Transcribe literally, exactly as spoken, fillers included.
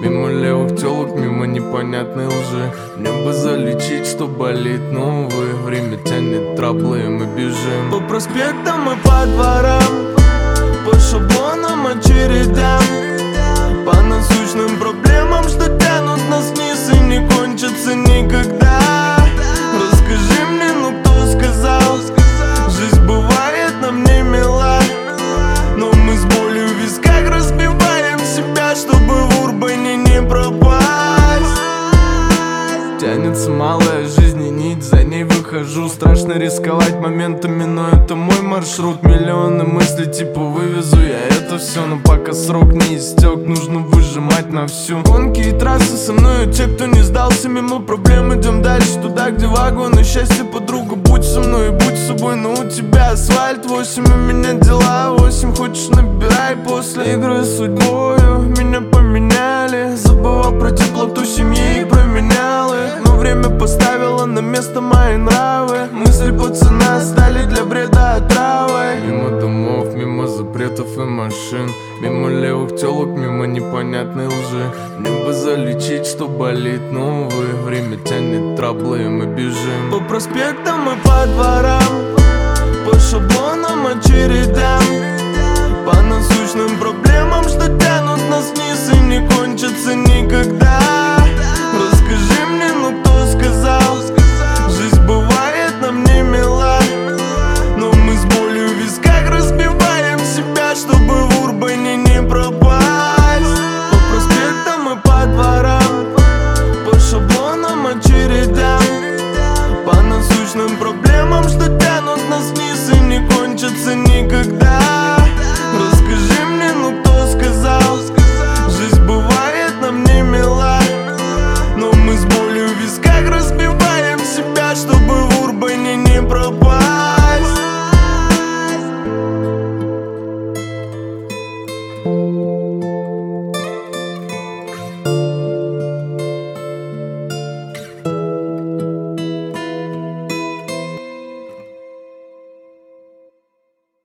Мимо левых телок, мимо непонятной лжи. Мне бы залечить, что болит, но увы, время тянет траблы, и мы бежим по проспектам и по дворам, по шаблонам, очередям, по насущным проблемам, что тянут нас вниз и не кончатся никогда. Расскажи мне, ну кто сказал, жизнь бывает нам не мила, но мы с болью в висках разбиваем себя, чтобы в урбане не пропасть. Тянется малая жизнь и нить, за ней выхожу. Страшно рисковать моментами, но это мой маршрут. Миллионы мыслей типа вывезу я это все, но пока срок не истек, нужно выжимать на всю. Гонки и трассы со мною те, кто не сдался. Мимо проблем идем дальше, туда, где вагоны счастья. Подруга, будь со мной и будь собой, но у тебя асфальт восемь, у меня дела восемь. Хочешь, набирай после игры с судьбою. Меня поменяли, забывал про теплоту семьи и променял их, но время поставило на место мои нравы. Мысли пацана стали для бреда отравой. Мимо домов, мимо запретов и машин, мимо левых телок, мимо непонятной лжи. Мне бы залечить, что болит, но увы, время тянет траблы, и мы бежим по проспектам и по дворам, по шаблонам, очередям, по насущным проблемам, что тянут нас вниз и не кончатся